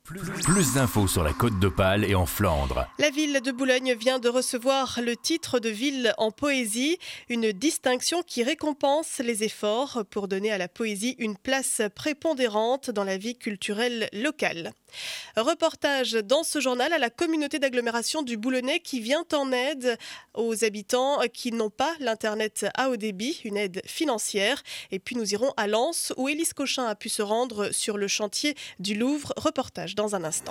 Plus d'infos sur la Côte d'Opale et en Flandre. La ville de Boulogne vient de recevoir le titre de ville en poésie, une distinction qui récompense les efforts pour donner à la poésie une place prépondérante dans la vie culturelle locale. Reportage dans ce journal à la communauté d'agglomération du Boulonnais qui vient en aide aux habitants qui n'ont pas l'internet à haut débit, une aide financière. Et puis nous irons à Lens où Élise Cochin a pu se rendre sur le chantier du Louvre. Reportage dans un instant.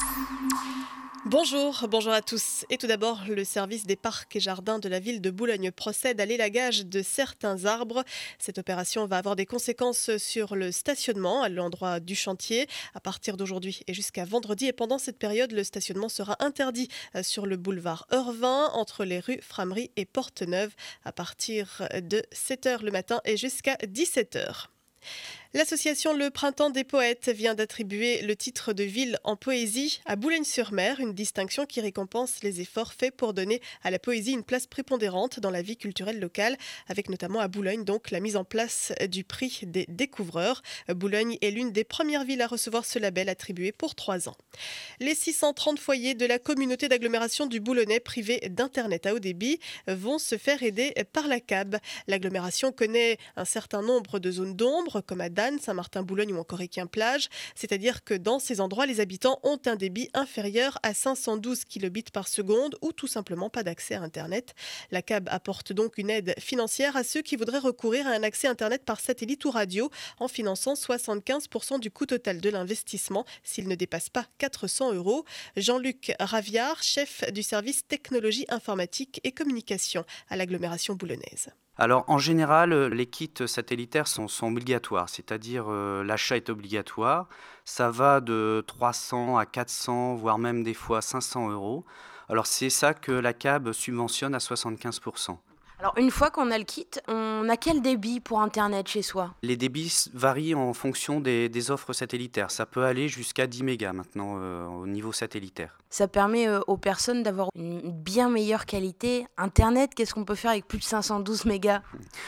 Bonjour à tous. Et tout d'abord, le service des parcs et jardins de la ville de Boulogne procède à l'élagage de certains arbres. Cette opération va avoir des conséquences sur le stationnement à l'endroit du chantier. À partir d'aujourd'hui et jusqu'à vendredi, et pendant cette période, le stationnement sera interdit sur le boulevard Eurvin, entre les rues Framery et Porte-Neuve, à partir de 7h le matin et jusqu'à 17h. L'association Le Printemps des Poètes vient d'attribuer le titre de ville en poésie à Boulogne-sur-Mer, une distinction qui récompense les efforts faits pour donner à la poésie une place prépondérante dans la vie culturelle locale, avec notamment à Boulogne donc la mise en place du prix des découvreurs. Boulogne est l'une des premières villes à recevoir ce label attribué pour 3 ans. Les 630 foyers de la communauté d'agglomération du Boulonnais privés d'internet à haut débit vont se faire aider par la CAB. L'agglomération connaît un certain nombre de zones d'ombre, comme à Dannes, Saint-Martin-Boulogne ou encore Équin-Plage. C'est-à-dire que dans ces endroits, les habitants ont un débit inférieur à 512 kilobits par seconde ou tout simplement pas d'accès à Internet. La CAB apporte donc une aide financière à ceux qui voudraient recourir à un accès Internet par satellite ou radio en finançant 75% du coût total de l'investissement s'il ne dépasse pas 400 €. Jean-Luc Raviard, chef du service technologie informatique et communication à l'agglomération boulonnaise. Alors en général, les kits satellitaires sont obligatoires, c'est-à-dire l'achat est obligatoire. Ça va de 300 à 400, voire même des fois 500 €. Alors c'est ça que la CAB subventionne à 75%. Alors une fois qu'on a le kit, on a quel débit pour Internet chez soi ? Les débits varient en fonction des offres satellitaires. Ça peut aller jusqu'à 10 mégas maintenant au niveau satellitaire. Ça permet aux personnes d'avoir une bien meilleure qualité. Internet, qu'est-ce qu'on peut faire avec plus de 512 mégas ?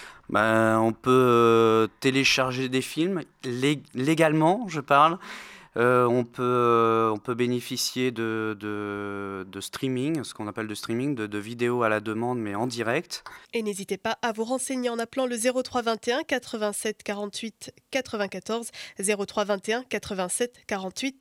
On peut télécharger des films, légalement je parle. On peut bénéficier de streaming, ce qu'on appelle de streaming, de vidéos à la demande, mais en direct. Et n'hésitez pas à vous renseigner en appelant le 03 21 87 48 94, 03 21 87 48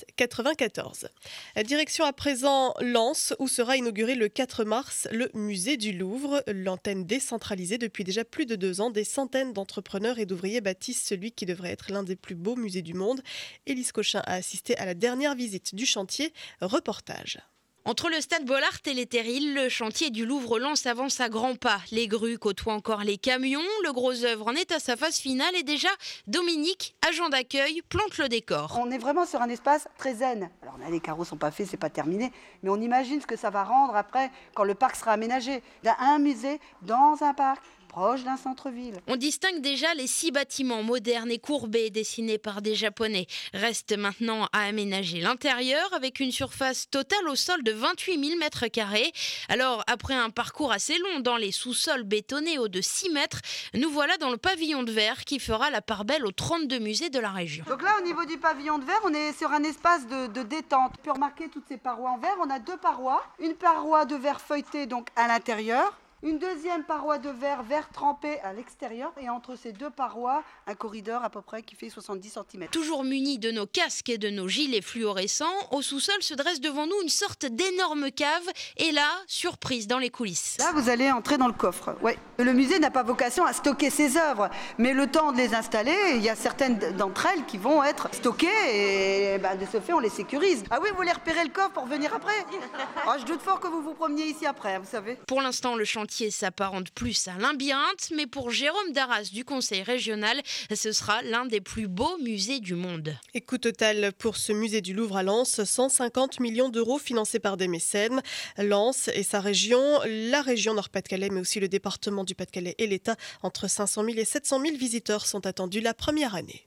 94. Direction à présent Lens, où sera inauguré le 4 mars le musée du Louvre. L'antenne décentralisée depuis déjà plus de 2 ans. Des centaines d'entrepreneurs et d'ouvriers bâtissent celui qui devrait être l'un des plus beaux musées du monde. Élise Cochin a assisté à la dernière visite du chantier. Reportage. Entre le stade Bollaert et les Terrils, le chantier du Louvre-Lens avance à grands pas. Les grues côtoient encore les camions. Le gros œuvre en est à sa phase finale et déjà, Dominique, agent d'accueil, plante le décor. On est vraiment sur un espace très zen. Alors là, les carreaux sont pas faits, c'est pas terminé, mais on imagine ce que ça va rendre après quand le parc sera aménagé. Il y a un musée dans un parc, proche d'un centre-ville. On distingue déjà les 6 bâtiments modernes et courbés dessinés par des Japonais. Reste maintenant à aménager l'intérieur avec une surface totale au sol de 28 000 mètres carrés. Alors, après un parcours assez long dans les sous-sols bétonnés hauts de 6 mètres, nous voilà dans le pavillon de verre qui fera la part belle aux 32 musées de la région. Donc là, au niveau du pavillon de verre, on est sur un espace de détente. On peut remarquer toutes ces parois en verre. On a 2 parois. Une paroi de verre feuilleté donc à l'intérieur. Une deuxième paroi de verre trempé à l'extérieur et entre ces 2 parois, un corridor à peu près qui fait 70 cm. Toujours munis de nos casques et de nos gilets fluorescents, au sous-sol se dresse devant nous une sorte d'énorme cave et là, surprise dans les coulisses. Là, vous allez entrer dans le coffre. Ouais. Le musée n'a pas vocation à stocker ses œuvres, mais le temps de les installer, il y a certaines d'entre elles qui vont être stockées et de ce fait, on les sécurise. Ah oui, vous voulez repérer le coffre pour venir après ? Je doute fort que vous vous promeniez ici après, vous savez. Pour l'instant, le chantier s'apparente plus à un labyrinthe, mais pour Jérôme Darras du conseil régional, ce sera l'un des plus beaux musées du monde. Et coût total pour ce musée du Louvre à Lens, 150 millions € financés par des mécènes. Lens et sa région, la région Nord-Pas-de-Calais, mais aussi le département du Pas-de-Calais et l'État, entre 500 000 et 700 000 visiteurs sont attendus la première année.